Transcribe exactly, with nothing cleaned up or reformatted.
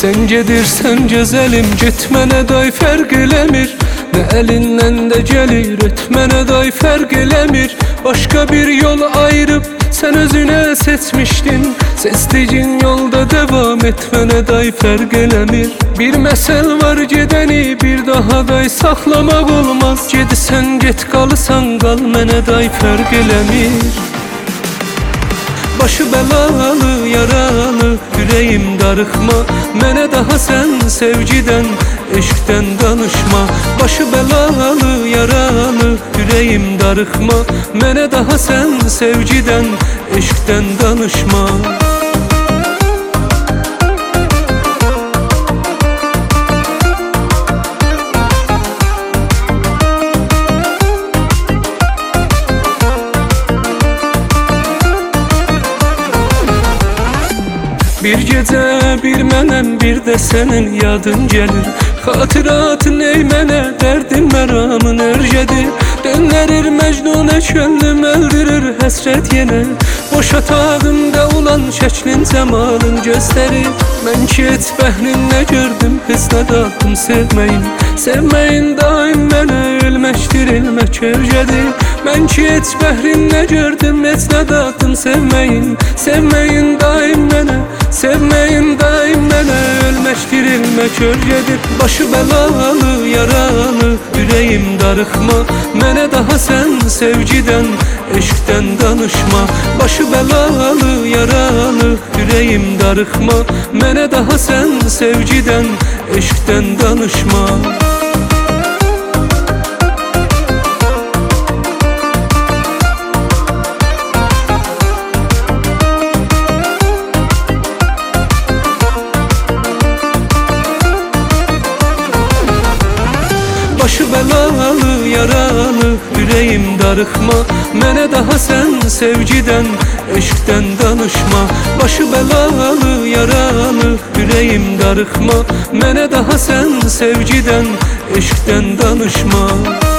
Sen gedirsən gözəlim, getmənə day fərq eləmir. Nə əlindən də gəlir, etmənə day fərq eləmir. Başqa bir yol ayırıb sən özünə seçmişdin. Seçdiyin yolda devam etmənə day fərq eləmir. Bir məsəl var gedəni bir daha day saxlamaq olmaz. Gedisən get, qalısan qal, mənə day fərq eləmir. Başı bəlalı, yaralı, ürəyim darıxma. Mənə daha sən sevgidən, eşqdən danışma. Başı bəlalı, yaralı, ürəyim darıxma. Mənə daha sən sevgidən, eşqdən danışma. Bir gecə bir mənəm, bir də sənin yadın gəlir. Xatıratın ey mənə, dərdin məramın örgədir. Dönlərir məcnunə, könlüm öldürür həsrət yenə. Boş otağımda olan şəklin, cəmalın göstərir. Mən ki et bəhrinlə gördüm, hisslə daxım sevməyin. Sevməyin daim mənə ölməkdir, ölmək örgədir. Mən ki et bəhrinlə gördüm, hisslə daxım sevməyin. Sevməyin daim mənə, sevməyin daim mənə ölməkdir, ölmək örgədir. Başı bəlalı, yaralı, ürəyim darıxma. Mənə daha sən sevgidən, eşqdən danışma. Başı bəlalı, yaralı, ürəyim darıxma. Mənə daha sən sevgidən, eşqdən danışma. Başı bəlalı, yaralı, ürəyim darıxma. Mənə daha sən sevgidən, eşqdən danışma. Başı bəlalı, yaralı, ürəyim darıxma. Mənə daha sən sevgidən, eşqdən danışma.